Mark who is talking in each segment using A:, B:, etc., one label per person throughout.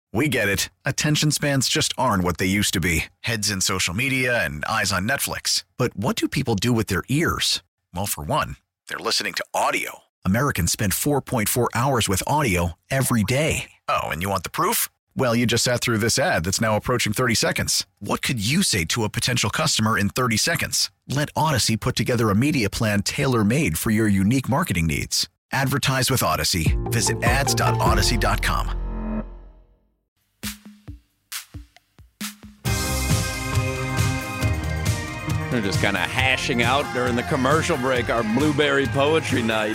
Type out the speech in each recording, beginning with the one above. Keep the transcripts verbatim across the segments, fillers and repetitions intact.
A: We get it. Attention spans just aren't what they used to be. Heads in social media and eyes on Netflix. But what do people do with their ears? Well, for one, they're listening to audio. Americans spend four point four hours with audio every day. Oh, and you want the proof? Well, you just sat through this ad that's now approaching thirty seconds. What could you say to a potential customer in thirty seconds? Let Odyssey put together a media plan tailor-made for your unique marketing needs. Advertise with Odyssey. Visit ads dot odyssey dot com.
B: We're just kind of hashing out during the commercial break our Blueberry Poetry Night.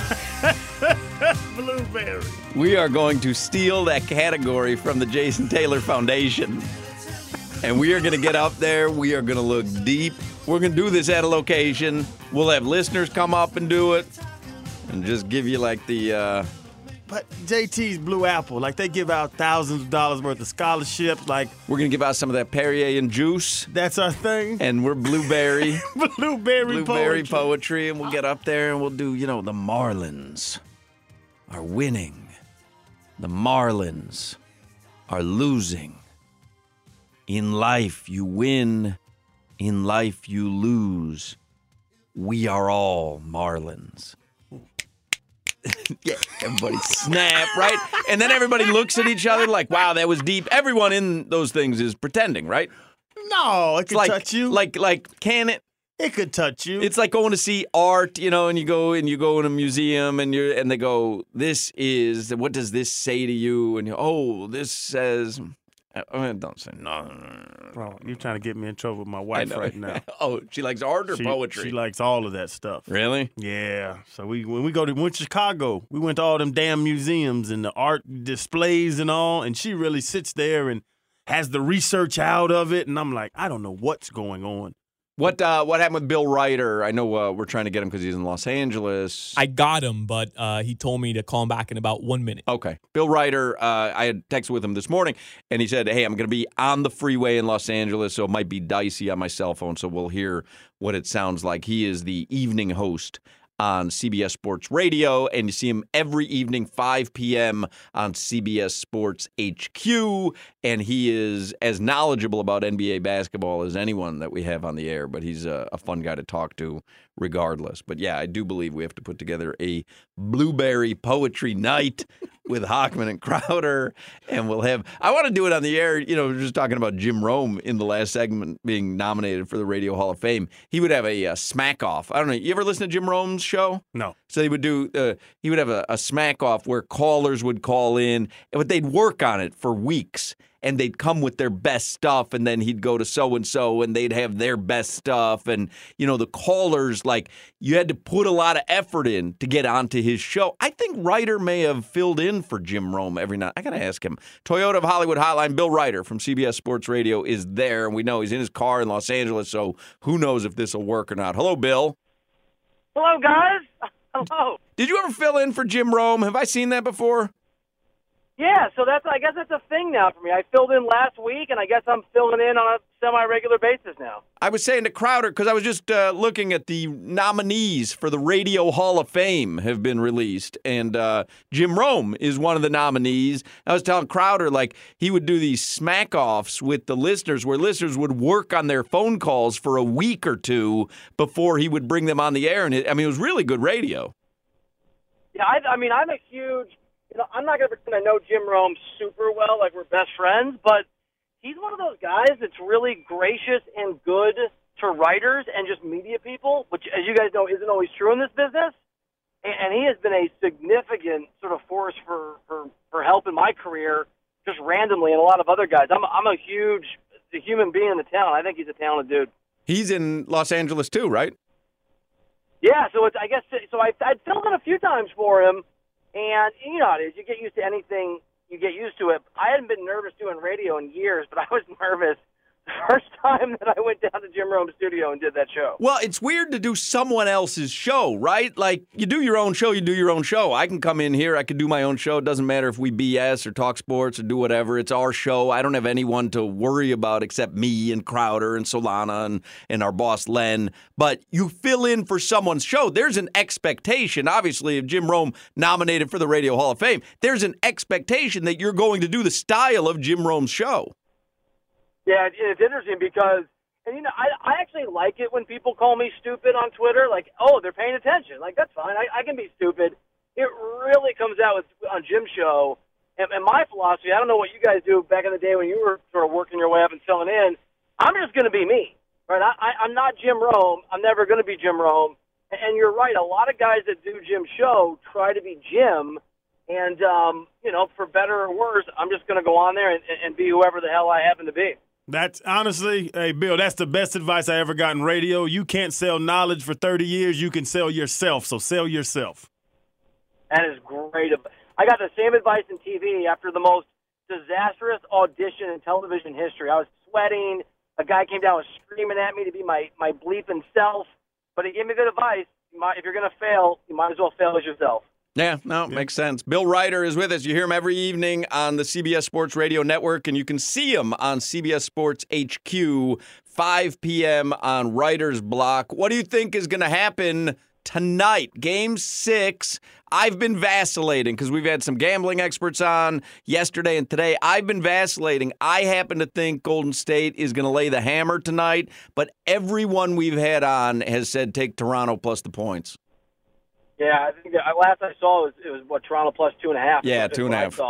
C: Blueberry.
B: We are going to steal that category from the Jason Taylor Foundation. And we are going to get up there. We are going to look deep. We're going to do this at a location. We'll have listeners come up and do it. And just give you like the... Uh,
C: But J T's Blue Apple, like they give out thousands of dollars worth of scholarships. Like
B: we're going to give out some of that Perrier and juice.
C: That's our thing.
B: And we're Blueberry.
C: Blueberry,
B: Blueberry
C: poetry.
B: poetry. And we'll get up there and we'll do, you know, the Marlins are winning. The Marlins are losing. In life, you win. In life, you lose. We are all Marlins. Yeah, everybody snap, right? And then everybody looks at each other like, wow, that was deep. Everyone in those things is pretending, right?
C: No, it could
B: like,
C: touch you.
B: Like, like, can it?
C: It could touch you.
B: It's like going to see art, you know, and you go and you go in a museum and you're and they go, this is, what does this say to you? And you, oh, this says, oh, don't say no.
C: Bro, you're trying to get me in trouble with my wife right now.
B: Oh, she likes art or
C: she,
B: poetry?
C: She likes all of that stuff.
B: Really?
C: Yeah. So we when we go to we went to Chicago, we went to all them damn museums and the art displays and all, and she really sits there and has the research out of it, and I'm like, I don't know what's going on.
B: What uh, what happened with Bill Ryder? I know uh, we're trying to get him because he's in Los Angeles.
D: I got him, but uh, he told me to call him back in about one minute.
B: Okay. Bill Ryder, uh, I had texted with him this morning, and he said, hey, I'm going to be on the freeway in Los Angeles, so it might be dicey on my cell phone, so we'll hear what it sounds like. He is the evening host on C B S Sports Radio, and you see him every evening, five p.m. on C B S Sports H Q, and he is as knowledgeable about N B A basketball as anyone that we have on the air, but he's a, a fun guy to talk to regardless. But yeah, I do believe we have to put together a Blueberry Poetry Night with Hochman and Crowder, and we'll have, I want to do it on the air, you know, we were just talking about Jim Rome in the last segment being nominated for the Radio Hall of Fame. He would have a, a smack off. I don't know, you ever listen to Jim Rome's show?
C: No.
B: So he would do, uh, he would have a, a smack off where callers would call in, but they'd work on it for weeks. And they'd come with their best stuff, and then he'd go to so-and-so, and they'd have their best stuff. And, you know, the callers, like, you had to put a lot of effort in to get onto his show. I think Ryder may have filled in for Jim Rome every night. I got to ask him. Toyota of Hollywood Hotline, Bill Ryder from C B S Sports Radio is there, and we know he's in his car in Los Angeles, so who knows if this will work or not. Hello, Bill.
E: Hello, guys. Hello.
B: Did you ever fill in for Jim Rome? Have I seen that before?
E: Yeah, so that's I guess that's a thing now for me. I filled in last week, and I guess I'm filling in on a semi-regular basis now.
B: I was saying to Crowder, because I was just uh, looking at the nominees for the Radio Hall of Fame have been released, and uh, Jim Rome is one of the nominees. I was telling Crowder, like, he would do these smack-offs with the listeners where listeners would work on their phone calls for a week or two before he would bring them on the air. And it, I mean, it was really good radio.
E: Yeah, I, I mean, I'm a huge... You know, I'm not going to pretend I know Jim Rome super well, like we're best friends, but he's one of those guys that's really gracious and good to writers and just media people, which, as you guys know, isn't always true in this business. And he has been a significant sort of force for, for, for help in my career, just randomly, and a lot of other guys. I'm, I'm a huge a human being in the town. I think he's a talented dude.
B: He's in Los Angeles too, right?
E: Yeah, so it's, I guess, so I, I'd filled in a few times for him. And you know how it is. You get used to anything, you get used to it. I hadn't been nervous doing radio in years, but I was nervous the first time that I went down to Jim Rome's studio and did that show.
B: Well, it's weird to do someone else's show, right? Like, you do your own show, you do your own show. I can come in here, I can do my own show. It doesn't matter if we B S or talk sports or do whatever. It's our show. I don't have anyone to worry about except me and Crowder and Solana and, and our boss, Len. But you fill in for someone's show. There's an expectation, obviously, if Jim Rome nominated for the Radio Hall of Fame, there's an expectation that you're going to do the style of Jim Rome's show.
E: Yeah, it's interesting because, and you know, I, I actually like it when people call me stupid on Twitter. Like, oh, they're paying attention. Like, that's fine. I, I can be stupid. It really comes out with on Jim's show. And, and my philosophy, I don't know what you guys do back in the day when you were sort of working your way up and filling in. I'm just going to be me, right? I, I, I'm not Jim Rome. I'm never going to be Jim Rome. And, and you're right. A lot of guys that do Jim's show try to be Jim. And, um, you know, for better or worse, I'm just going to go on there and, and be whoever the hell I happen to be.
C: That's honestly, hey, Bill, that's the best advice I ever got in radio. You can't sell knowledge for thirty years. You can sell yourself, so sell yourself.
E: That is great. I got the same advice in T V after the most disastrous audition in television history. I was sweating. A guy came down and was screaming at me to be my, my bleeping self. But he gave me good advice. You might, if you're going to fail, you might as well fail as yourself.
B: Yeah, no,
C: yeah.
B: Makes sense. Bill Ryder is with us. You hear him every evening on the C B S Sports Radio Network, and you can see him on C B S Sports H Q, five p.m. on Ryder's Block. What do you think is going to happen tonight? Game six. I've been vacillating because we've had some gambling experts on yesterday and today. I've been vacillating. I happen to think Golden State is going to lay the hammer tonight, but everyone we've had on has said take Toronto plus the points.
E: Yeah, I think that last I saw it was, it was what, Toronto plus two and a half.
B: Yeah, two and a half.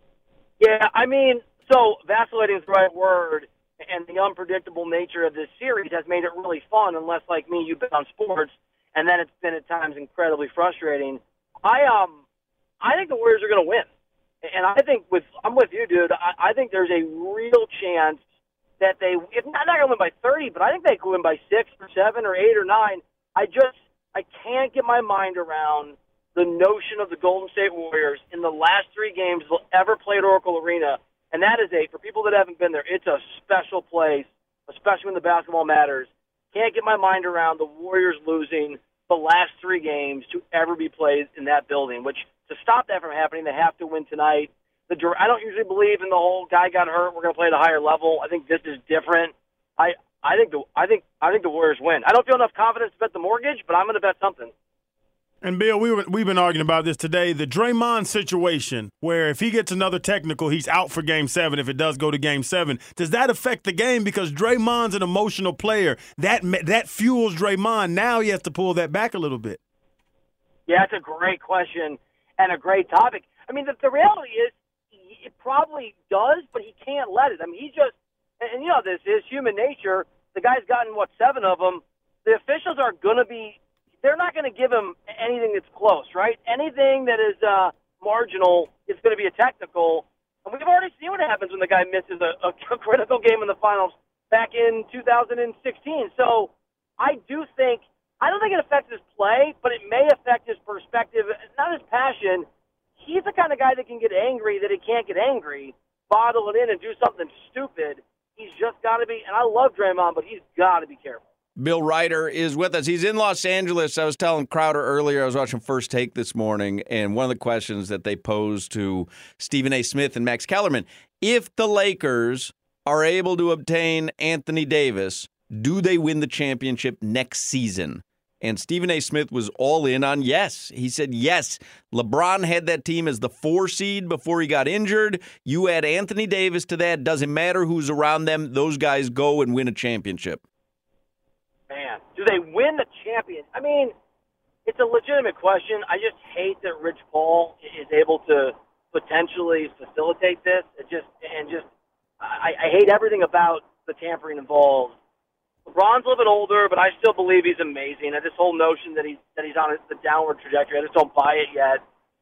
E: Yeah, I mean, so vacillating is the right word, and the unpredictable nature of this series has made it really fun, unless, like me, you bet on sports, and then it's been at times incredibly frustrating. I um, I think the Warriors are going to win, and I think with I'm with you, dude. I, I think there's a real chance that they, if not, not going to win by thirty, but I think they could win by six or seven or eight or nine. I just I can't get my mind around the notion of the Golden State Warriors in the last three games they'll ever play at Oracle Arena. And that is a, for people that haven't been there, it's a special place, especially when the basketball matters. Can't get my mind around the Warriors losing the last three games to ever be played in that building, which to stop that from happening, they have to win tonight. The I don't usually believe in the whole guy got hurt, we're going to play at a higher level. I think this is different. I I think the I think I think the Warriors win. I don't feel enough confidence to bet the mortgage, but I'm going to bet something.
C: And Bill, we were we've been arguing about this today. The Draymond situation, where if he gets another technical, he's out for Game Seven. If it does go to Game Seven, does that affect the game? Because Draymond's an emotional player. That that fuels Draymond. Now he has to pull that back a little bit.
E: Yeah, that's a great question and a great topic. I mean, the, the reality is, it probably does, but he can't let it. I mean, he just. And you know this is human nature. The guy's gotten, what, seven of them. The officials are going to be – they're not going to give him anything that's close, right? Anything that is uh, marginal is going to be a technical. And we've already seen what happens when the guy misses a, a critical game in the finals back in two thousand sixteen. So I do think – I don't think it affects his play, but it may affect his perspective, not his passion. He's the kind of guy that can get angry that he can't get angry, bottle it in and do something stupid. He's just got to be, and I love Draymond, but he's got to be careful.
B: Bill Ryder is with us. He's in Los Angeles. I was telling Crowder earlier, I was watching First Take this morning, and one of the questions that they posed to Stephen A. Smith and Max Kellerman, if the Lakers are able to obtain Anthony Davis, do they win the championship next season? And Stephen A. Smith was all in on yes. He said yes. LeBron had that team as the four seed before he got injured. You add Anthony Davis to that. Doesn't matter who's around them. Those guys go and win a championship.
E: Man, do they win the champion? I mean, it's a legitimate question. I just hate that Rich Paul is able to potentially facilitate this. It just and just I, I hate everything about the tampering involved. LeBron's a little bit older, but I still believe he's amazing. And this whole notion that he's that he's on the downward trajectory, I just don't buy it yet.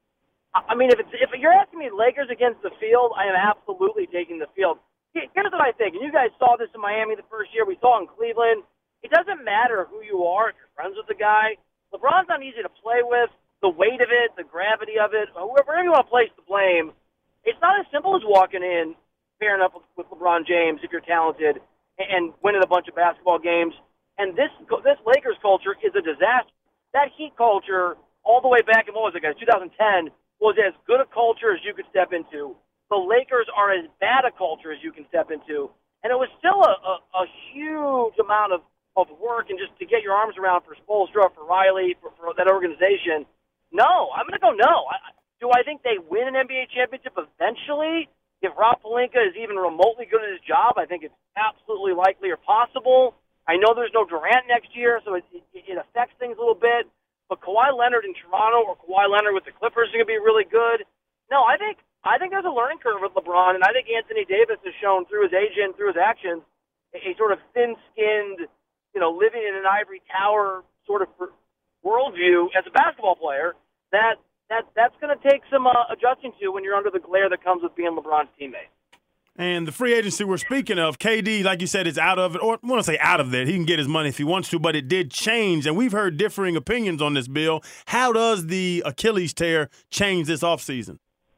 E: I mean, if it's if you're asking me Lakers against the field, I am absolutely taking the field. Here's what I think, and you guys saw this in Miami the first year. We saw it in Cleveland. It doesn't matter who you are, if you're friends with the guy. LeBron's not easy to play with. The weight of it, the gravity of it, wherever you want to place the blame, it's not as simple as walking in, pairing up with, with LeBron James if you're talented. and winning a bunch of basketball games. And this this Lakers culture is a disaster. That Heat culture, all the way back in, what was it, guys, two thousand ten, was as good a culture as you could step into. The Lakers are as bad a culture as you can step into. And it was still a, a, a huge amount of, of work and just to get your arms around for Spoelstra, for Riley, for, for that organization. No, I'm going to go no. I, do I think they win an N B A championship eventually? If Rob Pelinka is even remotely good at his job, I think it's absolutely likely or possible. I know there's no Durant next year, so it, it, it affects things a little bit. But Kawhi Leonard in Toronto or Kawhi Leonard with the Clippers is going to be really good. No, I think I think there's a learning curve with LeBron, and I think Anthony Davis has shown through his agent, through his actions, a, a sort of thin-skinned, you know, living in an ivory tower sort of worldview as a basketball player that that that's going to take some uh, adjusting to when you're under the glare that comes with being LeBron's teammate.
C: And the free agency we're speaking of, K D, like you said, is out of it. Or I want to say out of it. He can get his money if he wants to, but it did change. And we've heard differing opinions on this, Bill. How does the Achilles tear change this offseason?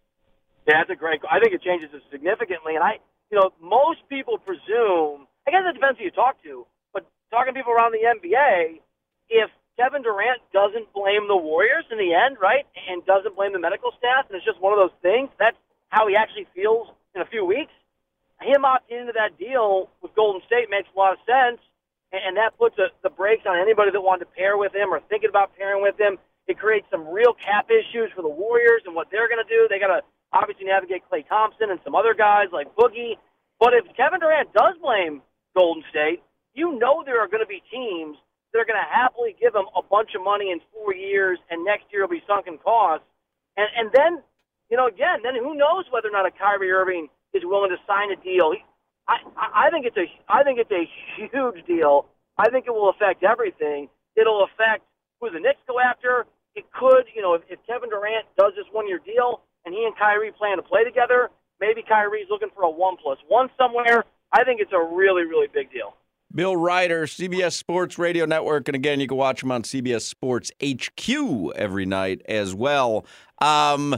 E: Yeah, that's a great – I think it changes it significantly. And, I, you know, most people presume – I guess it depends who you talk to. But talking to people around the N B A, if Kevin Durant doesn't blame the Warriors in the end, right, and doesn't blame the medical staff, and it's just one of those things, that's how he actually feels in a few weeks. Him opting into that deal with Golden State makes a lot of sense, and that puts a, the brakes on anybody that wanted to pair with him or thinking about pairing with him. It creates some real cap issues for the Warriors and what they're going to do. They got to obviously navigate Klay Thompson and some other guys like Boogie. But if Kevin Durant does blame Golden State, you know there are going to be teams that are going to happily give him a bunch of money in four years, and next year will be sunken costs. And, and then, you know, again, then who knows whether or not a Kyrie Irving is willing to sign a deal. I, I think it's a I think it's a huge deal. I think it will affect everything. It'll affect who the Knicks go after. It could, you know, if, if Kevin Durant does this one-year deal and he and Kyrie plan to play together, maybe Kyrie's looking for a one plus one somewhere. I think it's a really, really big deal.
B: Bill Ryder, C B S Sports Radio Network, and again, you can watch him on C B S Sports H Q every night as well. Um,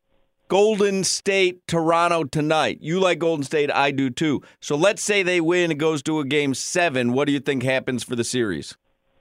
B: Golden State, Toronto tonight. You like Golden State, I do too. So let's say they win, it goes to a game seven. What do you think happens for the series?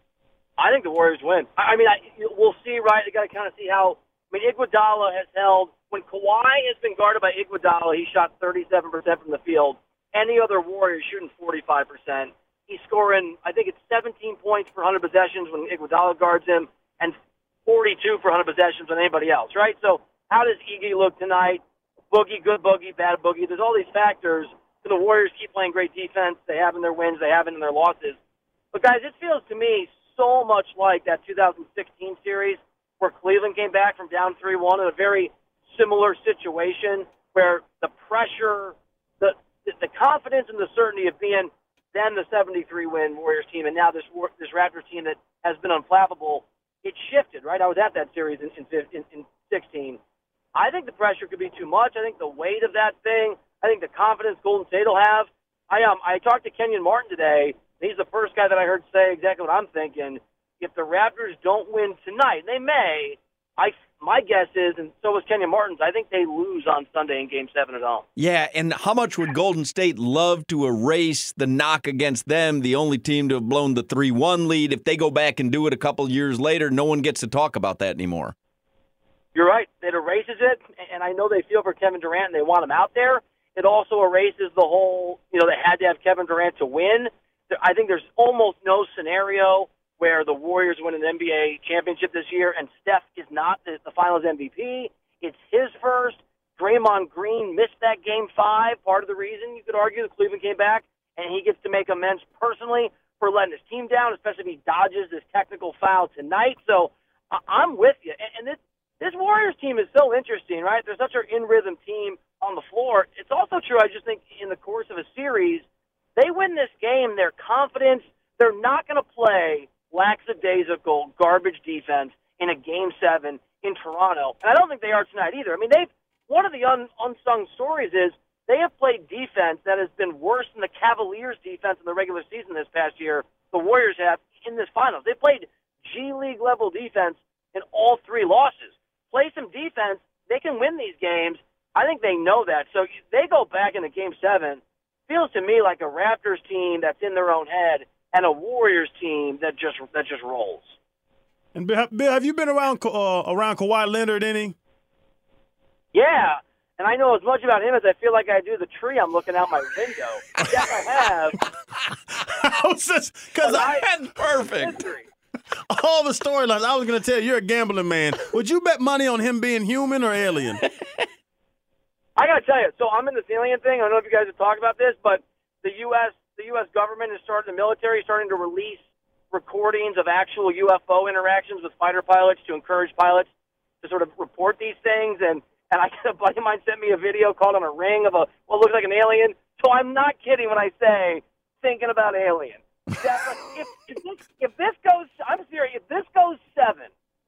E: I think the Warriors win. I mean, I, we'll see, right? You got to kind of see how. I mean, Iguodala has held. When Kawhi has been guarded by Iguodala, he shot thirty-seven percent from the field. Any other Warrior is shooting forty-five percent. He's scoring, I think it's seventeen points per one hundred possessions when Iguodala guards him, and forty-two per one hundred possessions when anybody else, right? So how does Iggy look tonight? Boogie, good Boogie, bad Boogie. There's all these factors. The Warriors keep playing great defense. They have in their wins. They have in their losses. But, guys, it feels to me so much like that two thousand sixteen series where Cleveland came back from down three one in a very similar situation where the pressure, the the confidence and the certainty of being then the seventy-three win Warriors team and now this this Raptors team that has been unflappable, it shifted, right? I was at that series in, in, in sixteen. I think the pressure could be too much. I think the weight of that thing, I think the confidence Golden State will have. I um I talked to Kenyon Martin today. He's the first guy that I heard say exactly what I'm thinking. If the Raptors don't win tonight, they may, I my guess is, and so was Kenyon Martin's, I think they lose on Sunday in Game seven at home.
B: Yeah, and how much would Golden State love to erase the knock against them, the only team to have blown the three one lead? If they go back and do it a couple years later, no one gets to talk about that anymore.
E: You're right. It erases it, and I know they feel for Kevin Durant and they want him out there. It also erases the whole, you know, they had to have Kevin Durant to win. I think there's almost no scenario where the Warriors win an N B A championship this year and Steph is not the, the finals M V P. It's his first. Draymond Green missed that game five. Part of the reason, you could argue, that Cleveland came back, and he gets to make amends personally for letting his team down, especially if he dodges this technical foul tonight. So I- I'm with you. And, and this, this Warriors team is so interesting, right? They're such an in-rhythm team on the floor. It's also true, I just think, in the course of a series, they win this game, their confidence, they're not going to play lackadaisical garbage defense in a game seven in Toronto. And I don't think they are tonight either. I mean, they've one of the un, unsung stories is they have played defense that has been worse than the Cavaliers' defense in the regular season this past year. The Warriors have in this finals. They played G League level defense in all three losses. Play some defense, they can win these games. I think they know that. So they go back into game seven feels to me like a Raptors team that's in their own head and a Warriors team that just that just rolls.
C: And Bill, have you been around uh, around Kawhi Leonard any?
E: Yeah, and I know as much about him as I feel like I do the tree I'm looking out my window. Yes, I have.
C: Because I
B: That's perfect.
C: all the storylines. I was going to tell you, you're a gambling man. Would you bet money on him being human or alien?
E: I got to tell you, so I'm in this alien thing. I don't know if you guys have talked about this, but the U S the U S government is starting, the military is starting to release recordings of actual U F O interactions with fighter pilots to encourage pilots to sort of report these things. And, and I a buddy of mine sent me a video caught on a ring of a what looks like an alien. So I'm not kidding when I say thinking about alien. That, if, if, this, if this goes, I'm serious, if this goes seven,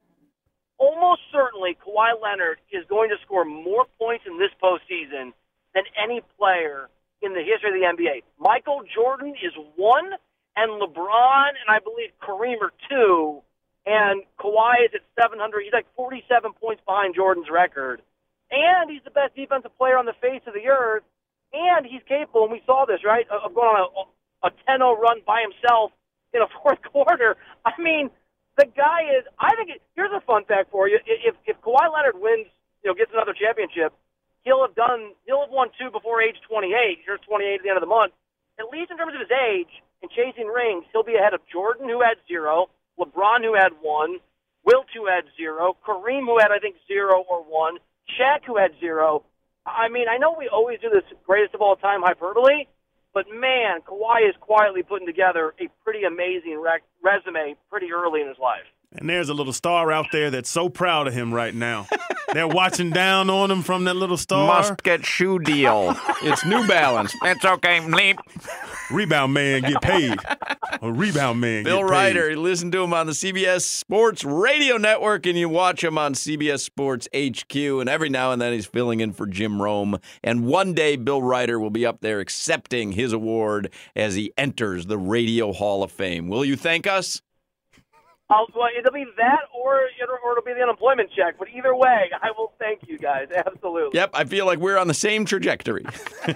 E: almost certainly Kawhi Leonard is going to score more points in this postseason than any player in the history of the N B A. Michael Jordan is one, and LeBron and I believe Kareem are two, and Kawhi is at seven hundred. He's like forty-seven points behind Jordan's record. And he's the best defensive player on the face of the earth, and he's capable, and we saw this, right, of going on a, a ten oh run by himself in a fourth quarter. I mean, the guy is, I think, it, here's a fun fact for you. If if Kawhi Leonard wins, you know, gets another championship, he'll have done, he'll have won two before age twenty-eight. Here's twenty-eight at the end of the month. At least in terms of his age and chasing rings, he'll be ahead of Jordan, who had zero, LeBron, who had one, Wilt, who had zero, Kareem, who had, I think, zero or one, Shaq, who had zero. I mean, I know we always do this greatest of all time hyperbole, but, man, Kawhi is quietly putting together a pretty amazing rec- resume pretty early in his life.
C: And there's a little star out there that's so proud of him right now. They're watching down on him from that little star.
B: Must get shoe deal. It's New Balance. That's okay, bleep.
C: Rebound man get paid. A rebound man
B: Bill
C: get paid.
B: Ryder, you listen to him on the C B S Sports Radio Network, and you watch him on C B S Sports H Q, and every now and then he's filling in for Jim Rome. And one day Bill Ryder will be up there accepting his award as he enters the Radio Hall of Fame. Will you thank us?
E: I'll, well, it'll be that or, or it'll be the unemployment check. But either way, I will thank you guys. Absolutely.
B: Yep, I feel like we're on the same trajectory.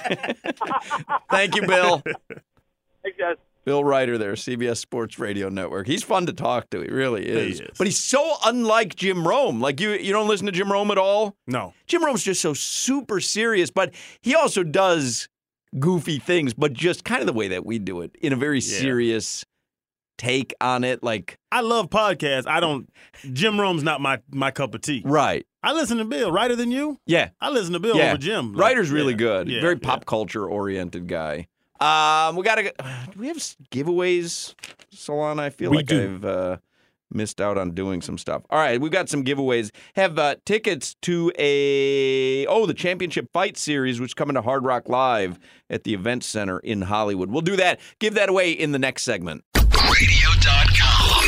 B: Thank you, Bill.
E: Thanks, guys.
B: Bill Ryder there, C B S Sports Radio Network. He's fun to talk to. He really is.
C: He is.
B: But he's so unlike Jim Rome. Like, you you don't listen to Jim Rome at all?
C: No.
B: Jim Rome's just so super serious, but he also does goofy things, but just kind of the way that we do it, in a very
C: Yeah.
B: serious take on it. Like,
C: I love podcasts. I don't. Jim Rome's not my, my cup of tea.
B: right.
C: I listen to Bill. Ryder than you?
B: Yeah.
C: I listen to Bill
B: yeah.
C: over Jim. Like,
B: Ryder's really
C: yeah,
B: good.
C: yeah,
B: Very
C: yeah.
B: pop culture oriented guy. Um, we gotta. Do we have giveaways, Solana? I feel
C: We
B: like
C: do.
B: I've uh, missed out on doing some stuff. All right, we've got some giveaways. Have uh, tickets to a oh the Championship Fight Series, which is coming to Hard Rock Live at the Event Center in Hollywood. We'll do that. Give that away in the next segment.
F: radio dot com.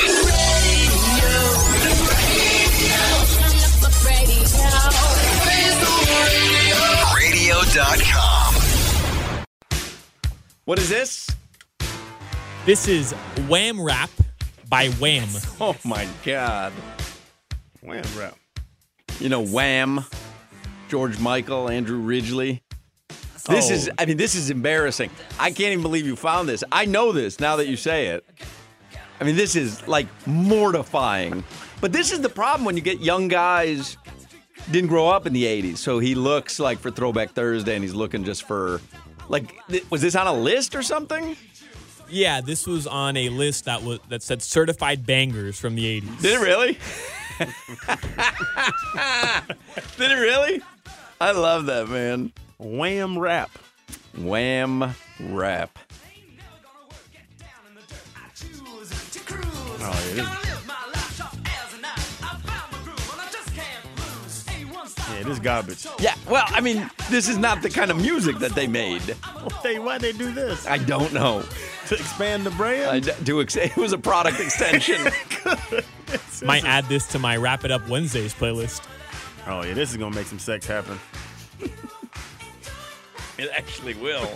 F: radio dot com.
B: What is this?
D: This is Wham Rap by Wham.
B: Oh my God!
C: Wham rap.
B: You know Wham, George Michael, Andrew Ridgely. This
C: Oh.
B: is, I mean, this is embarrassing. I can't even believe you found this. I know this now that you say it. I mean, this is like mortifying. But this is the problem when you get young guys didn't grow up in the eighties. So he looks like for Throwback Thursday and he's looking just for, like, th- was this on a list or something?
D: Yeah, this was on a list that was that said certified bangers from the eighties.
B: Did it really? Did it really? I love that, man.
C: Wham rap.
B: Wham Rap.
C: Oh, yeah, this, yeah, this garbage.
B: Yeah, well, I mean, this is not the kind of music that they made.
C: Hey, why'd they do this?
B: I don't know.
C: To expand the brand?
B: I d- do ex- it was a product extension.
D: Might add this to my Wrap It Up Wednesdays playlist.
C: Oh, yeah, this is going to make some sex happen.
B: It actually will.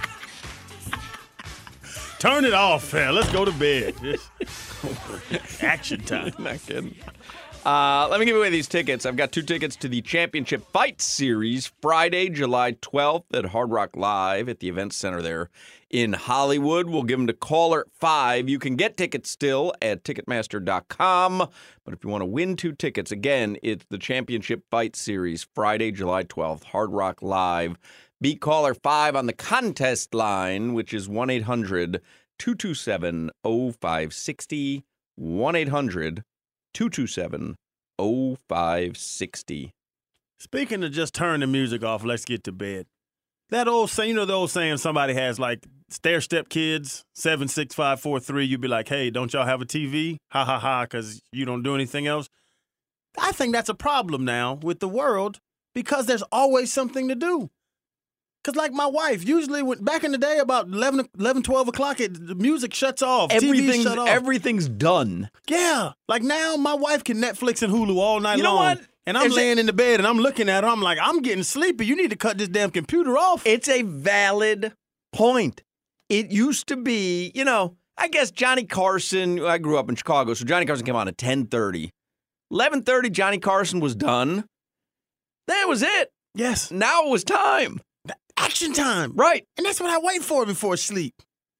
C: Turn it off, fam. Let's go to bed. Action time.
B: Not kidding. Uh, let me give away these tickets. I've got two tickets to the Championship Fight Series Friday, July twelfth at Hard Rock Live at the Event Center there in Hollywood. We'll give them to caller five. You can get tickets still at Ticketmaster dot com. But if you want to win two tickets, again, it's the Championship Fight Series Friday, July twelfth, Hard Rock Live. Beat caller five on the contest line, which is one eight hundred two two seven oh five six oh. one eight hundred two two seven oh five six oh.
C: Speaking of just turn the music off, let's get to bed. That old saying, you know the old saying, somebody has like stair-step kids, seven six five four three, you'd be like, hey, don't y'all have a T V? Ha, ha, ha, because you don't do anything else. I think that's a problem now with the world because there's always something to do. Because like my wife, usually when, back in the day about eleven, eleven twelve o'clock, it, the music shuts off.
B: Everything's,
C: T V shut off.
B: everything's done.
C: Yeah. Like now my wife can Netflix and Hulu all night
B: You know
C: long.
B: what?
C: And I'm
B: Is
C: laying
B: it-
C: in the bed and I'm looking at her. I'm like, I'm getting sleepy. You need to cut this damn computer off.
B: It's a valid point. It used to be, you know, I guess Johnny Carson, I grew up in Chicago, so Johnny Carson came on at ten thirty. eleven thirty, Johnny Carson was done. That was it.
C: Yes.
B: Now it was time.
C: Action time.
B: Right.
C: And that's what I wait for before sleep.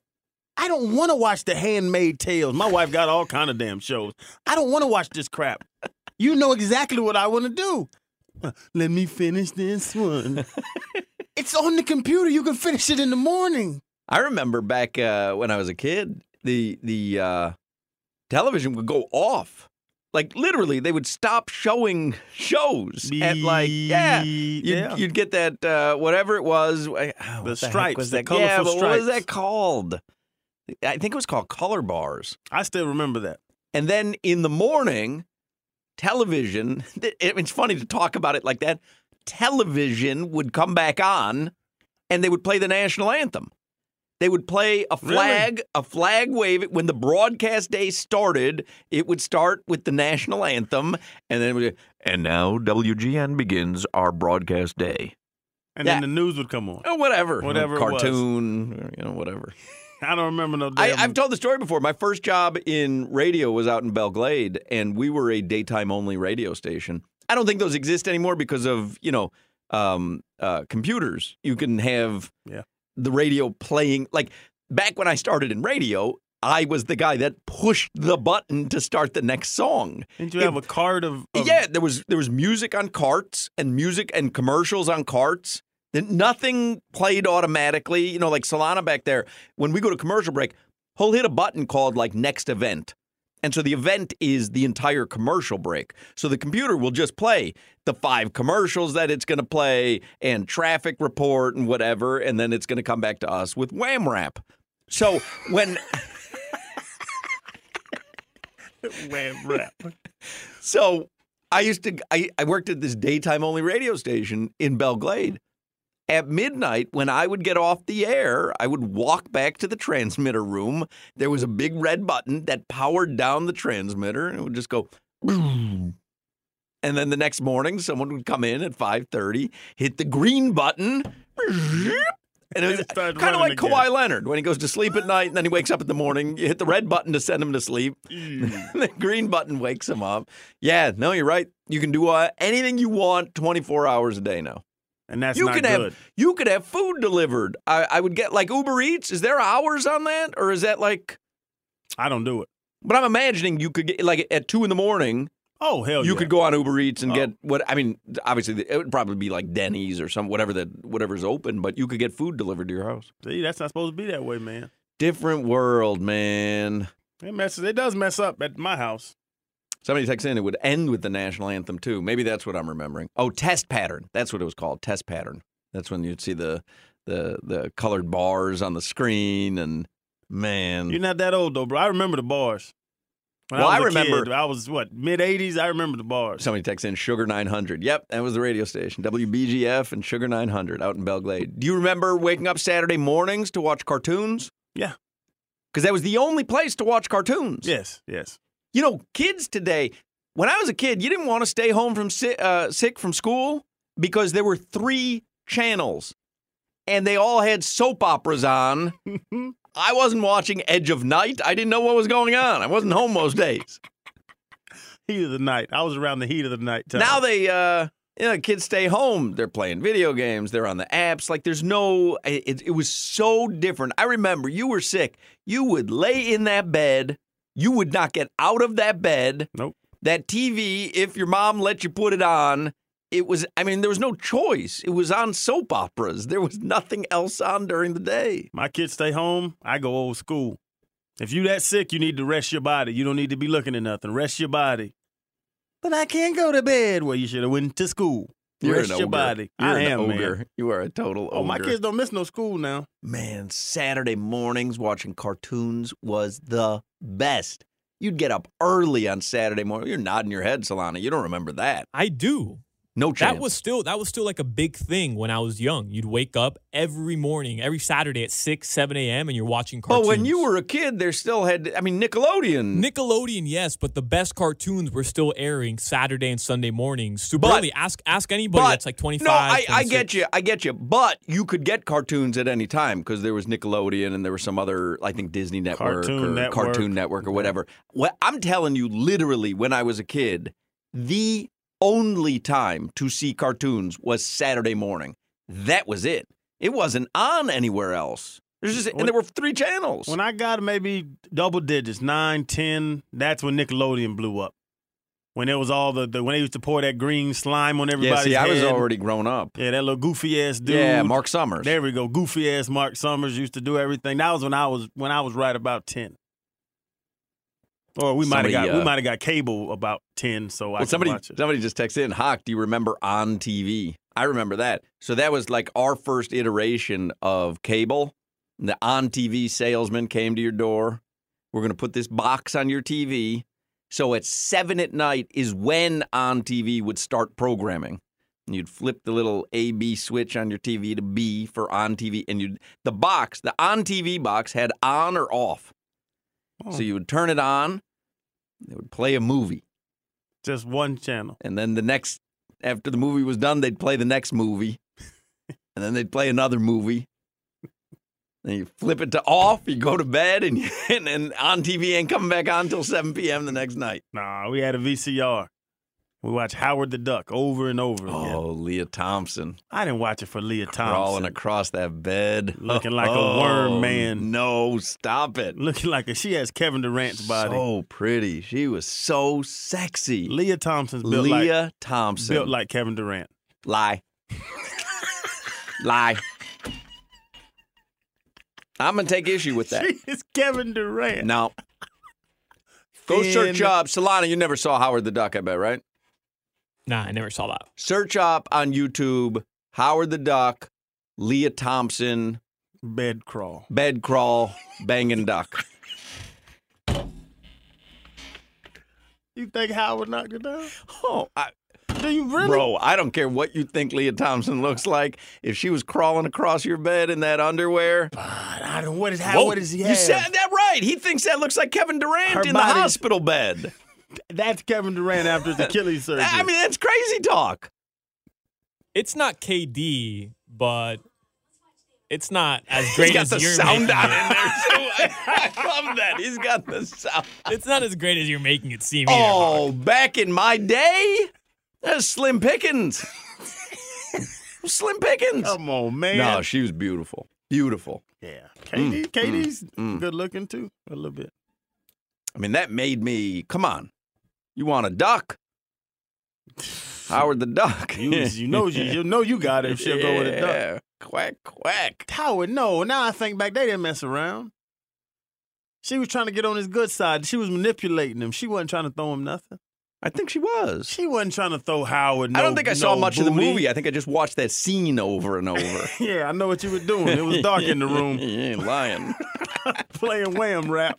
C: I don't want to watch The Handmaid's Tales. My wife got all kind of damn shows. I don't want to watch this crap. You know exactly what I want to do. Let me finish this one. It's on the computer. You can finish it in the morning.
B: I remember back uh, when I was a kid, the the uh, television would go off. Like, literally, they would stop showing shows at, like, yeah. You'd,
C: Yeah.
B: you'd get that, uh, whatever it was. Oh, what the
C: stripes,
B: heck was
C: the
B: that?
C: colorful
B: yeah, but what was
C: stripes.
B: that called? I think it was called Color Bars.
C: I still remember that.
B: And then in the morning, television, it- it's funny to talk about it like that, television would come back on, and they would play the national anthem. They would play a flag, a flag wave. When the broadcast day started, it would start with the national anthem, and then it would, and now W G N begins our broadcast day.
C: And
B: Yeah.
C: then the news would come on.
B: Oh, whatever.
C: Whatever it was.
B: Cartoon, you know, whatever.
C: I don't remember no
B: I,
C: damn.
B: I've told the story before. My first job in radio was out in Belle Glade, and we were a daytime-only radio station. I don't think those exist anymore because of, you know, um, uh, computers. You can have
C: Yeah.
B: the radio playing. Like, back when I started in radio, I was the guy that pushed the button to start the next song.
C: Didn't you
B: It-
C: have a card of, of
B: Yeah, there was there was music on carts and music and commercials on carts. Then nothing played automatically. You know, like Solana back there, when we go to commercial break, he'll hit a button called like next event. And so the event is the entire commercial break. So the computer will just play the five commercials that it's going to play and traffic report and whatever. And then it's going to come back to us with Wham Rap. So when...
C: Wham rap.
B: So I used to, I, I worked at this daytime only radio station in Belle Glade. At midnight, when I would get off the air, I would walk back to the transmitter room. There was a big red button that powered down the transmitter, and it would just go boom. And then the next morning, someone would come in at five thirty, hit the green button, and it was
C: It started
B: kind of like
C: running
B: Kawhi
C: again.
B: Leonard when he goes to sleep at night, and then he wakes up in the morning. You hit the red button to send him to sleep. The green button wakes him up. Yeah, no, you're right. You can do uh, anything you want twenty-four hours a day now.
C: And that's
B: you
C: not
B: could
C: good.
B: have you could have food delivered. I, I would get like Uber Eats. Is there hours on that, or is that like?
C: I don't do it.
B: But I'm imagining you could get like at two in the morning.
C: Oh, hell
B: You
C: yeah.
B: could go on Uber Eats and
C: Oh.
B: get what I mean. Obviously, it would probably be like Denny's or some whatever that whatever's open. But you could get food delivered to your house.
C: See, that's not supposed to be that way, man.
B: Different world, man.
C: It messes. It does mess up at my house.
B: Somebody texted in it would end with the national anthem too. Maybe that's what I'm remembering. Oh, test pattern. That's what it was called. Test pattern. That's when you'd see the the the colored bars on the screen and man.
C: You're not that old though, bro. I remember the bars. When
B: Well,
C: I,
B: I
C: was a
B: remember-
C: kid, I was what mid eighties. I remember the bars.
B: Somebody texted in Sugar nine hundred. Yep, that was the radio station. W B G F and Sugar nine hundred out in Belle Glade. Do you remember waking up Saturday mornings to watch cartoons?
C: Yeah.
B: Because that was the only place to watch cartoons.
C: Yes, yes.
B: You know, kids today, when I was a kid, you didn't want to stay home from si- uh, sick from school because there were three channels and they all had soap operas on. I wasn't watching Edge of Night. I didn't know what was going on. I wasn't home most days.
C: Heat of the night. I was around the heat of the night time.
B: Now they, uh, you know, kids stay home. They're playing video games. They're on the apps. Like there's no, it, it was so different. I remember you were sick. You would lay in that bed. You would not get out of that bed.
C: Nope.
B: That T V, if your mom let you put it on, it was, I mean, there was no choice. It was on soap operas. There was nothing else on during the day.
C: My kids stay home. I go old school. If you that sick, you need to rest your body. You don't need to be looking at nothing. Rest your body. But I can't go to bed. Well, you should have went to school.
B: You're
C: Rest
B: an
C: your
B: ogre.
C: body.
B: You're
C: I
B: an
C: am,
B: ogre.
C: man.
B: You are a total ogre.
C: Oh, my kids don't miss no school now.
B: Man, Saturday mornings watching cartoons was the best. You'd get up early on Saturday morning. You're nodding your head, Solana. You don't remember that.
D: I do.
B: No chance.
D: That was still that was still like a big thing when I was young. You'd wake up every morning, every Saturday at six, seven a.m. and you're watching cartoons.
B: But when you were a kid, there still had, I mean, Nickelodeon.
D: Nickelodeon, yes, but the best cartoons were still airing Saturday and Sunday mornings. Super
B: But-
D: early. Ask ask anybody
B: But-
D: that's like twenty-five.
B: No, I, I
D: twenty-six.
B: get you. I get you. But you could get cartoons at any time because there was Nickelodeon and there was some other, I think, Disney Network
C: Cartoon
B: or
C: Network.
B: Cartoon Network or whatever. Well, I'm telling you, literally, when I was a kid, the only time to see cartoons was Saturday morning. That was it. It wasn't on anywhere else. There's just, and there were three channels.
C: When I got maybe double digits, nine, ten, that's when Nickelodeon blew up. When it was all the, the when they used to pour that green slime on
B: yeah,
C: everybody's
B: see, I was
C: head.
B: already grown up.
C: Yeah, that little goofy ass dude.
B: Yeah, Mark Summers.
C: There we go. Goofy ass Mark Summers used to do everything. That was when I was when I was right about ten. Or we might have
B: Somebody,
C: got
B: uh,
C: we might have got cable about ten, so I
B: Well,
C: could
B: somebody
C: watch it.
B: somebody just texted in, Hawk, do you remember On T V? I remember that. So that was like our first iteration of cable. The On T V salesman came to your door. We're going to put this box on your T V. So at seven at night is when On T V would start programming. And you'd flip the little A B switch on your T V to B for On T V. And you'd the box, the On T V box had on or off. So you would turn it on. It would play a movie.
C: Just one channel.
B: And then the next, after the movie was done, they'd play the next movie. And then they'd play another movie. Then you flip it to off, you go to bed, and, and, and On T V ain't coming back on until seven p.m. the next night.
C: Nah, we had a V C R. We watched Howard the Duck over and over again.
B: Oh, Leah Thompson.
C: I didn't watch it for Leah Thompson.
B: Crawling across that bed.
C: Looking like a
B: Oh,
C: worm, man.
B: No, stop it.
C: Looking like a, she has Kevin Durant's body.
B: So pretty. She was so sexy.
C: Leah Thompson's built
B: Leah
C: like
B: Thompson.
C: built like Kevin Durant.
B: Lie. Lie. I'm going to take issue with that.
C: She is Kevin Durant.
B: No. Go
C: Thin.
B: search up. Solana, you never saw Howard the Duck, I bet, right?
D: Nah, I never saw that.
B: Search up on YouTube Howard the Duck, Leah Thompson,
C: Bed crawl.
B: bed crawl, banging duck.
C: You think Howard knocked it down?
B: Oh, I,
C: Do you really?
B: bro, I don't care what you think Leah Thompson looks like. If she was crawling across your bed in that underwear.
C: I don't. What is how?
B: Whoa,
C: What does he
B: you
C: have?
B: said that right. He thinks that looks like Kevin Durant
C: Her
B: in
C: body-
B: the hospital bed.
C: That's Kevin Durant after his Achilles surgery.
B: I mean, that's crazy talk.
D: It's not K D, but it's not as great
B: He's got
D: as
B: the
D: you're
B: sound
D: making
B: on
D: it.
B: in there, too. I, I love that. He's got the sound.
D: It's not as great as you're making it seem. either,
B: Oh,
D: Hawk.
B: back in my day, that's Slim Pickens. Slim Pickens.
C: Come on, man.
B: No, she was beautiful. Beautiful.
C: Yeah. K D, K D's
B: mm.
C: good looking too, a little bit.
B: I mean, that made me, come on. You want a duck? Howard the Duck.
C: You, you know you, you know you got it if she'll go with a duck.
B: Yeah. Quack, quack.
C: Howard, no. Now I think back, they didn't mess around. She was trying to get on his good side. She was manipulating him. She wasn't trying to throw him nothing.
B: I think she was.
C: She wasn't trying to throw Howard no
B: I don't think I saw
C: no
B: much of the
C: booty.
B: movie. I think I just watched that scene over and over.
C: Yeah, I know what you were doing. It was dark in the room.
B: You ain't lying.
C: Playing wham rap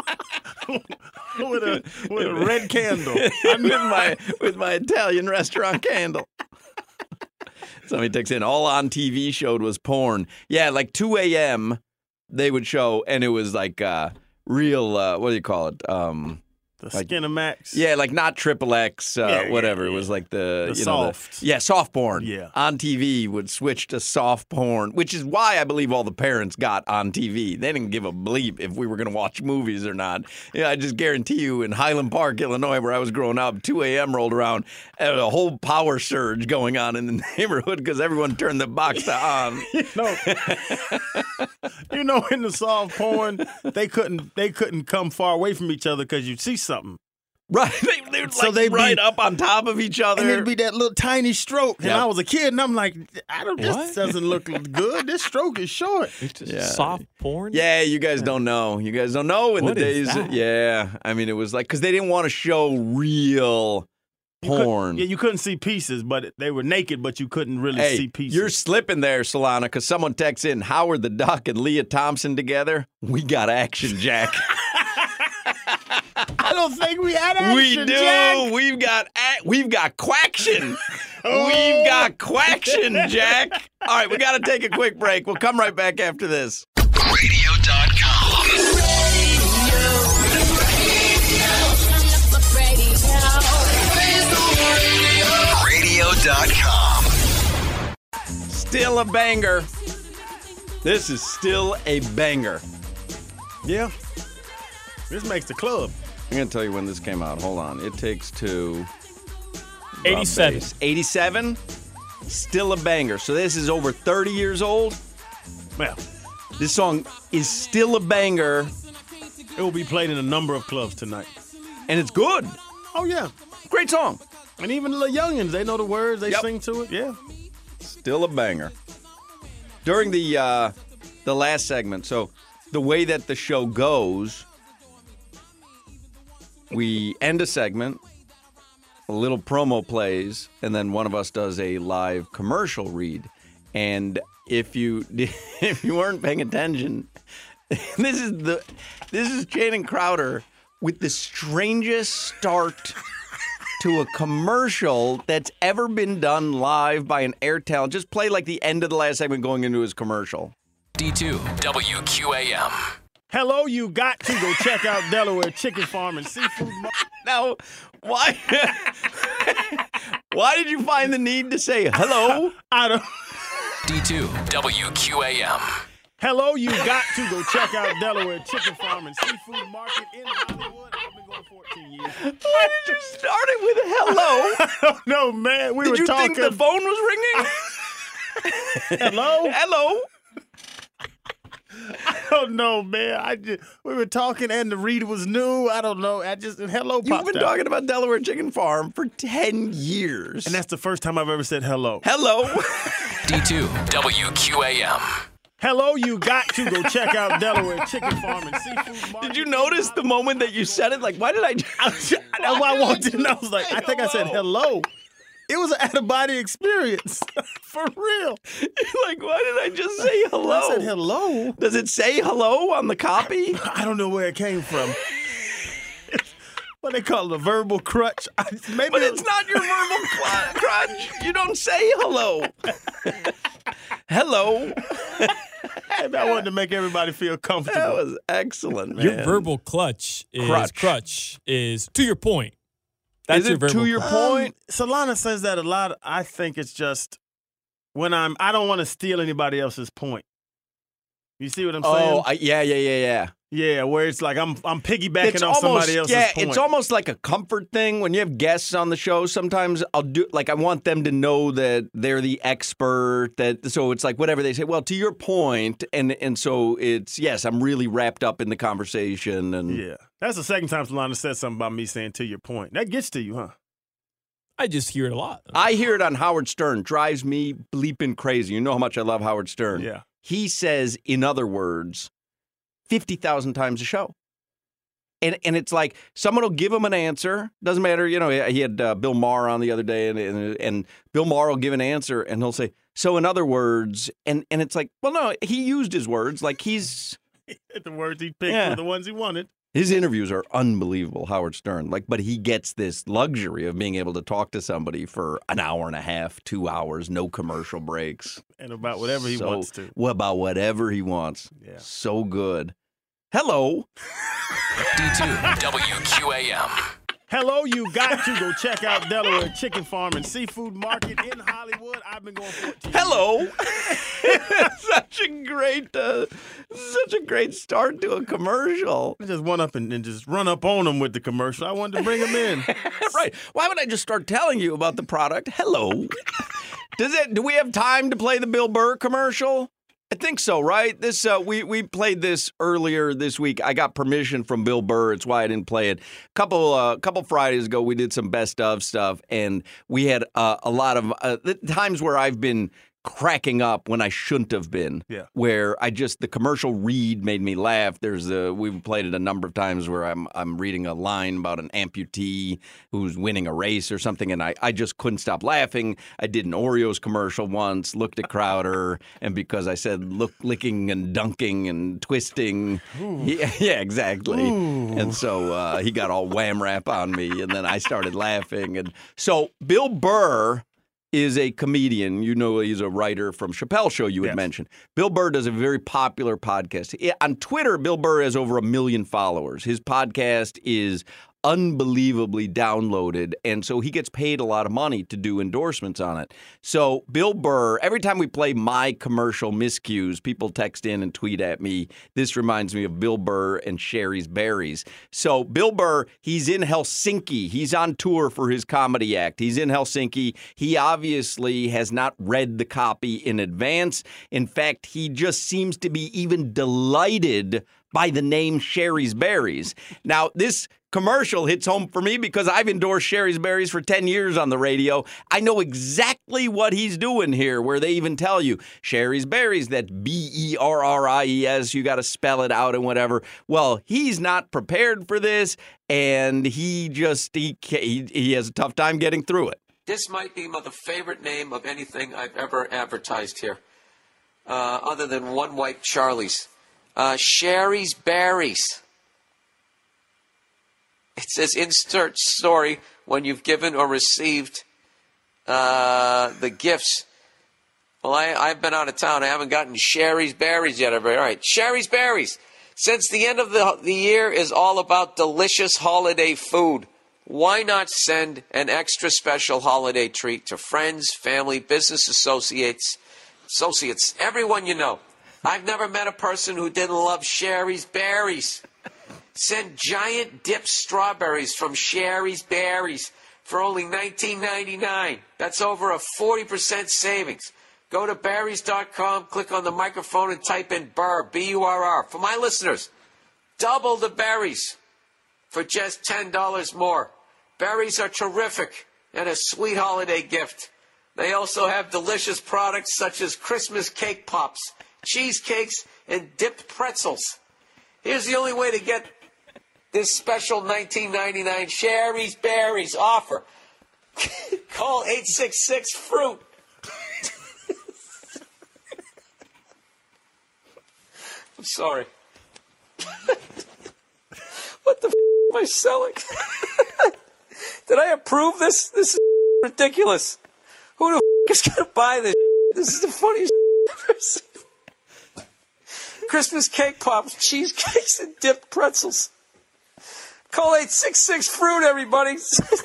C: with a with a red candle.
B: with my with my Italian restaurant candle. Somebody texts in, all on T V showed was porn. Yeah, like two a.m. they would show, and it was like uh, real, uh, what do you call it? Um,
C: The
B: Like-
C: Skinamax.
B: Yeah, like not triple X, uh,
C: Yeah, yeah,
B: whatever.
C: yeah.
B: It was like the,
C: The
B: you know,
C: soft.
B: the, yeah, soft porn.
C: Yeah.
B: On T V would switch to soft porn, which is why I believe all the parents got on T V. They didn't give a bleep if we were going to watch movies or not. Yeah, I just guarantee you, in Highland Park, Illinois, where I was growing up, two a.m. rolled around, and a whole power surge going on in the neighborhood because everyone turned the box to on.
C: No. You know, in the soft porn, they couldn't they couldn't come far away from each other because you'd see something.
B: Right, they, they were
C: So
B: like
C: they'd be-
B: right up on top of each other.
C: And it'd be that little tiny stroke. And
B: Yep.
C: I was a kid, and I'm like, I don't. This
D: What?
C: doesn't look good. This stroke is short.
D: It's just
B: Yeah.
D: soft porn.
B: Yeah, you guys don't know. You guys don't know in
D: What
B: the
D: is
B: days.
D: that?
B: Yeah, I mean, it was like because they didn't want to show real
C: You couldn't-
B: porn.
C: Yeah, you couldn't see pieces, but they were naked, but you couldn't really
B: Hey,
C: see pieces.
B: you're slipping there, Solana, because someone texts in Howard the Duck and Leah Thompson together. We got action, Jack.
C: I don't think we had action,
B: we do.
C: Jack.
B: We've got a- we've got quaction. We've got quaction, Jack. All right, we got to take a quick break. We'll come right back after this.
F: radio dot com. radio dot com.
B: Still a banger. This is still a banger.
C: Yeah. This makes the club.
B: I'm going to tell you when this came out. Hold on. It Takes Two.
D: eighty-seven.
B: eighty-seven. Still a banger. So this is over thirty years old.
C: Well,
B: This song is still a banger,
C: it will be played in a number of clubs tonight.
B: and it's good.
C: Oh, yeah.
B: Great song.
C: And even the little youngins, they know the words. They
B: Yep.
C: sing to it. Yeah.
B: Still a banger. During the uh, the last segment, so the way that the show goes, we end a segment, a little promo plays, and then one of us does a live commercial read. And if you if you weren't paying attention, this is the this is Channing Crowder with the strangest start to a commercial that's ever been done live by an Airtel. Just play like the end of the last segment going into his commercial.
G: D two W Q A M.
C: Hello, you got to go check out Delaware Chicken Farm and Seafood Market.
B: Now, why why did you find the need to say hello?
C: I don't.
G: D two W Q A M.
C: Hello, you got to go check out Delaware Chicken Farm and Seafood Market in Hollywood. I've been going fourteen years.
B: Why did you start it with hello?
C: I don't know, man. We
B: Did
C: were
B: you
C: talking.
B: think the phone was ringing?
C: Hello?
B: Hello?
C: I don't know, man. I just we were talking, and the read was new. I don't know. I just and hello
B: You've
C: popped
B: been
C: out.
B: talking about Delaware Chicken Farm for ten years.
C: And that's the first time I've ever said hello.
B: hello.
G: D two W Q A M.
C: Hello, you got to go check out Delaware Chicken Farm and Seafood Market.
B: Did you notice the moment that you said it? Like, why did I?
C: That's why I walked in. I was like, I think I said hello. It was an out-of-body experience. For real.
B: Like, why did I just say hello?
C: I said hello.
B: Does it say hello on the copy?
C: I don't know where it came from. What they call it, a verbal crutch. I, maybe
B: But
C: it
B: it's
C: was-
B: not your verbal cl- crunch. You don't say hello. Hello.
C: maybe I wanted to make everybody feel
B: That
C: comfortable.
B: was excellent, man.
D: Your verbal clutch is
B: Crutch.
D: crutch is to your point. That's
B: Is
D: your
B: it
D: verbal
B: to your
D: crutch.
B: point?
C: Um, Solana says that a lot. I think it's just when I'm. I don't want to steal anybody else's point. You see what I'm saying?
B: Oh, I, yeah, yeah, yeah, yeah.
C: yeah, where it's like I'm. I'm piggybacking
B: It's
C: on
B: almost,
C: somebody else's
B: yeah,
C: point.
B: it's almost like a comfort thing when you have guests on the show. Sometimes I'll do like I want them to know that they're the expert. That so it's like whatever they say. Well, to your point, and and so it's yes, I'm really wrapped up in the conversation. And
C: Yeah, that's the second time Solana said something about me saying to your point. That gets to you, huh?
D: I just hear it a lot.
B: I hear it on Howard Stern. Drives me bleeping crazy. You know how much I love Howard Stern.
C: Yeah.
B: He says, in other words, fifty thousand times a show. And and it's like someone will give him an answer. Doesn't matter. You know, he had uh, Bill Maher on the other day, and, and and Bill Maher will give an answer, and he'll say, so in other words, and, and it's like, well, no, he used his words. Like he's,
C: The words he picked
B: Yeah.
C: were the ones he wanted.
B: his interviews are unbelievable, Howard Stern. Like, but he gets this luxury of being able to talk to somebody for an hour and a half, two hours, no commercial breaks.
C: And about whatever he
B: So-
C: wants to.
B: Well, about whatever he wants.
C: Yeah.
B: So good. Hello.
G: D two W Q A M.
C: Hello, you got to go check out Delaware Chicken Farm and Seafood Market in Hollywood. I've been going fourteen
B: Hello. Such a great, uh, such a great start to a commercial.
C: I just went up and, and just run up on them with the commercial. I wanted to bring them in.
B: Right. Why would I just start telling you about the product? Hello. Does it? Do we have time to play the Bill Burr commercial? I think so, right? This uh, we we played this earlier this week. I got permission from Bill Burr. It's why I didn't play it. A couple uh, couple Fridays ago, we did some best of stuff, and we had uh, a lot of uh, times where I've been cracking up when I shouldn't have been.
C: Yeah.
B: Where I just the commercial read made me laugh. There's a we've played it a number of times where I'm I'm reading a line about an amputee who's winning a race or something, and I, I just couldn't stop laughing. I did an Oreos commercial once, looked at Crowder, and because I said look licking and dunking and twisting, yeah, yeah, exactly.
C: Ooh.
B: And so uh, he got all wham rap on me, and then I started laughing. And so Bill Burr is a comedian. You know, he's a writer from Chappelle Show, you had
C: Yes.
B: mentioned. Bill Burr does a very popular podcast. Yeah, on Twitter, Bill Burr has over a million followers. His podcast is unbelievably downloaded, and so he gets paid a lot of money to do endorsements on it. So Bill Burr, every time we play my commercial miscues, people text in and tweet at me, this reminds me of Bill Burr and Sherry's Berries. So Bill Burr, he's in Helsinki. He's on tour for his comedy act. He's in Helsinki. He obviously has not read the copy in advance. In fact, he just seems to be even delighted by the name Sherry's Berries. Now, this commercial hits home for me because I've endorsed Sherry's Berries for ten years on the radio. I know exactly what he's doing here, where they even tell you Sherry's Berries, that B E R R I E S, you got to spell it out and whatever. Well, he's not prepared for this, and he just, he, he, he has a tough time getting through it.
H: This might be my the favorite name of anything I've ever advertised here, uh, other than One White Charlie's. Uh, Sherry's Berries. It says insert story when you've given or received uh, the gifts. Well, I, I've been out of town. I haven't gotten Sherry's Berries yet. All right, Sherry's Berries. Since the end of the, the year is all about delicious holiday food, why not send an extra special holiday treat to friends, family, business associates, associates, everyone you know? I've never met a person who didn't love Sherry's Berries. Send giant dipped strawberries from Sherry's Berries for only nineteen ninety-nine. That's over a forty percent savings. Go to berries dot com, click on the microphone, and type in Burr, B U R R. For my listeners, double the berries for just ten dollars more. Berries are terrific and a sweet holiday gift. They also have delicious products such as Christmas cake pops, cheesecakes, and dipped pretzels. Here's the only way to get this special nineteen ninety-nine Sherry's Berries offer. Call eight six six fruit. I'm sorry. What the f*** am I selling? Did I approve this? This is ridiculous. Who the f*** is going to buy this? This is the funniest I've ever seen. Christmas cake pops, cheesecakes, and dipped pretzels. Call eight six six fruit, everybody.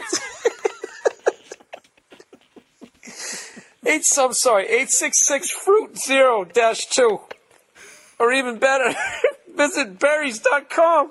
H: Eight, I'm sorry, eight six six fruit zero dash two. Or even better, visit berries dot com.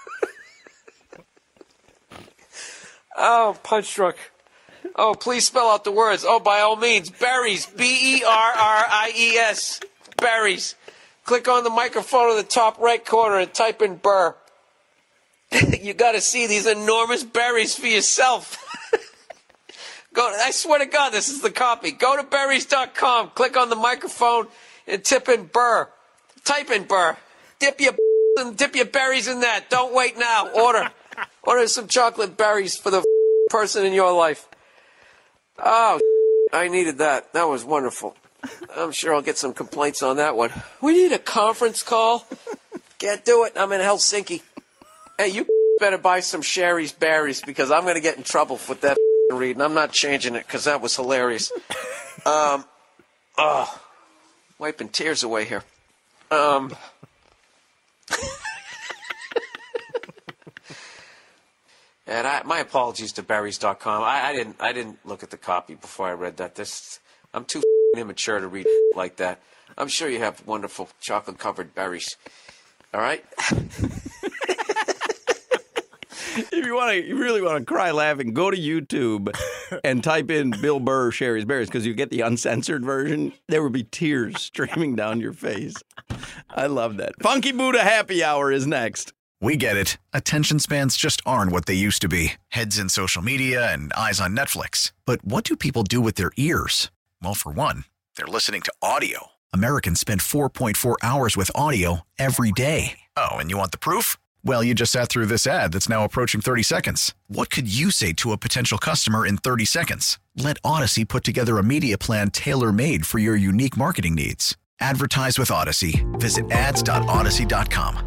H: Oh, punch drunk. Oh, please spell out the words. Oh, by all means, berries, B E R R I E S, berries. Click on the microphone in the top right corner and type in Burr. You got to see these enormous berries for yourself. Go. I swear to God, this is the copy. Go to berries dot com, click on the microphone, and tip in Burr. Type in Burr. Dip your and dip your berries in that. Don't wait now. Order. Order some chocolate berries for the person in your life. Oh, I needed that. That was wonderful. I'm sure I'll get some complaints on that one. We need a conference call. Can't do it. I'm in Helsinki. Hey, you better buy some Sherry's Berries because I'm going to get in trouble with that read, and I'm not changing it because that was hilarious. Um, oh, wiping tears away here. Um, And I, my apologies to berries dot com. I, I didn't I didn't look at the copy before I read that. This I'm too immature to read like that. I'm sure you have wonderful chocolate covered berries. All right.
B: If you want to, you really want to cry laughing, go to YouTube and type in Bill Burr Sherry's Berries because you get the uncensored version. There will be tears streaming down your face. I love that. Funky Buddha Happy Hour is next.
A: We get it. Attention spans just aren't what they used to be. Heads in social media and eyes on Netflix. But what do people do with their ears? Well, for one, they're listening to audio. Americans spend four point four hours with audio every day. Oh, and you want the proof? Well, you just sat through this ad that's now approaching thirty seconds. What could you say to a potential customer in thirty seconds? Let Odyssey put together a media plan tailor-made for your unique marketing needs. Advertise with Odyssey. Visit ads dot odyssey dot com.